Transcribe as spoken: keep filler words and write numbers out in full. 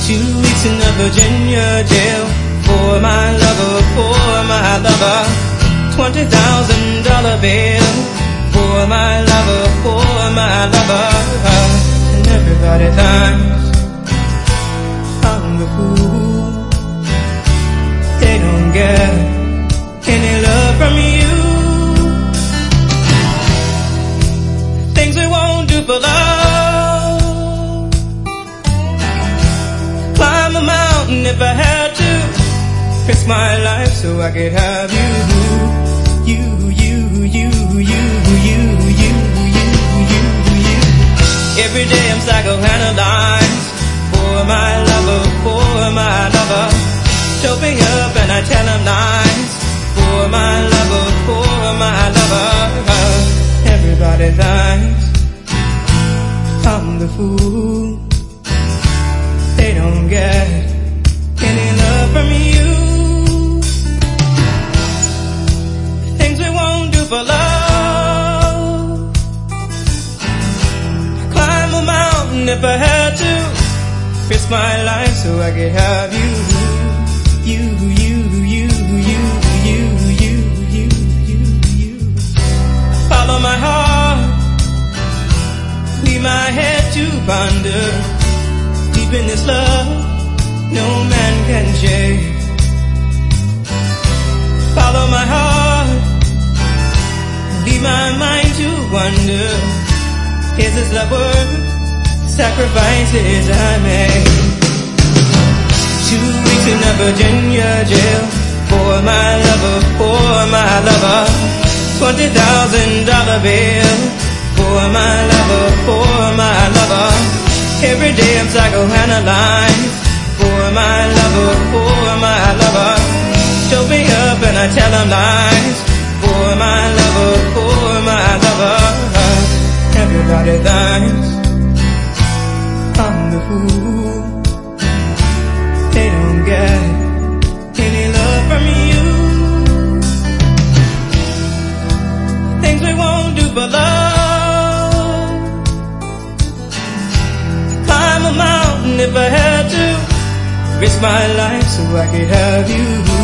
Two weeks in a Virginia jail for my lover, for my lover. Twenty thousand dollar bail for my lover, for my lover. And everybody thinks I'm the fool. They don't get any love from you. Things we won't do for love. Climb a mountain if I had to. Risk my life so I could have you. You, you, you, you, you, you, you, you, you. Every day I'm psychoanalyzed for my lover, for my lover. Doping up and I tell him lies for my lover, for my lover. Everybody thinks I'm the fool. They don't get any love from you. Things we won't do for love. Climb a mountain if I had to. Risk my life so I could have you. You, you, you, you, you, you, you, you, you. Follow my heart. Leave my head to ponder. Deep in this love, no man can shake. Follow my heart. Leave my mind to wonder. Is this love worth sacrifices I make? Two weeks in a Virginia jail for my lover, for my lover. Twenty thousand dollar bail for my lover, for my lover. Every day I'm psychoanalyzed for my lover, for my lover. Show me up and I tell him lies for my lover, for my lover. Everybody thinks I'm the fool. They don't get any love from you. Things we won't do for love. Climb a mountain if I had to. Risk my life so I could have you.